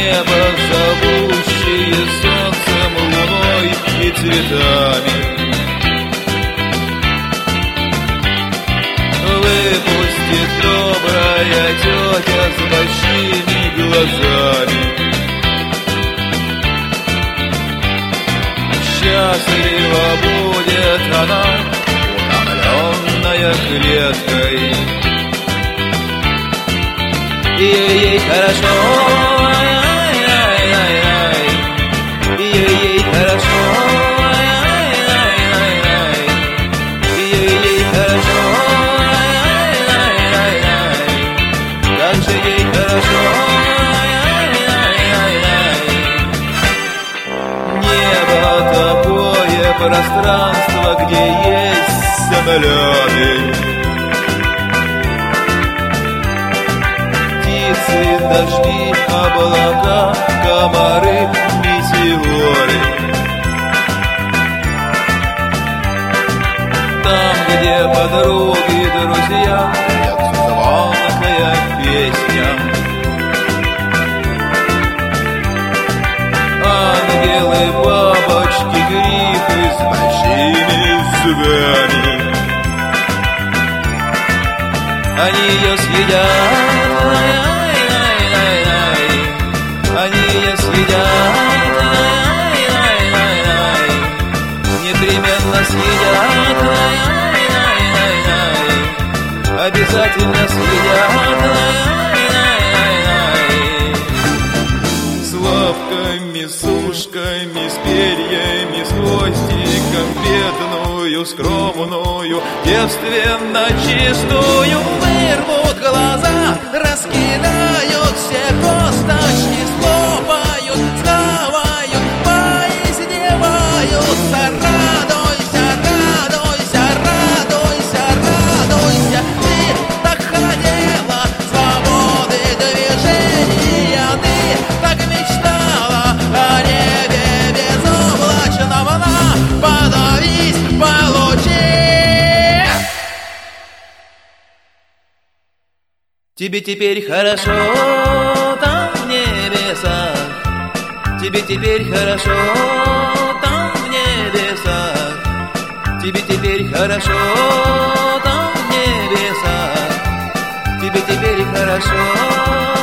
небо, зовущие солнцем, луной и цветами. Выпустит добрая тетя с большими глазами. Счастлива будет она, утомленная клеткой. Ей хорошо, ай-яй-яй-яй, ей хорошо, ай-яй-яй-яй, ей хорошо, ай-яй-яй-яй, как же ей хорошо, ай-яй-яй-яй. Небо такое пространство, где есть самолеты. Дожди, облака, комары, метеоры. Там, где подруги, друзья, льется звонкая песня. Ангелы, бабочки, грифы с большими зубами. Они ее съедят, они ее съедят, ай-яй-яй-яй, непременно съедят, ай-яй-яй-яй, обязательно съедят, ай-яй-яй-яй. С лапками, с ушками, с перьями, с хвостиком, бедную, скромную, девственно чистую, вырвут глаза, раскидают все косточки, слопают, схавают, поиздеваются. Радуйся, радуйся, радуйся, радуйся, ты так хотела свободы движения, ты так мечтала о небе безоблачном, на, подавись, получи. Тебе теперь хорошо там в небесах, тебе теперь хорошо там в небесах, тебе теперь хорошо там в небесах, тебе теперь хорошо.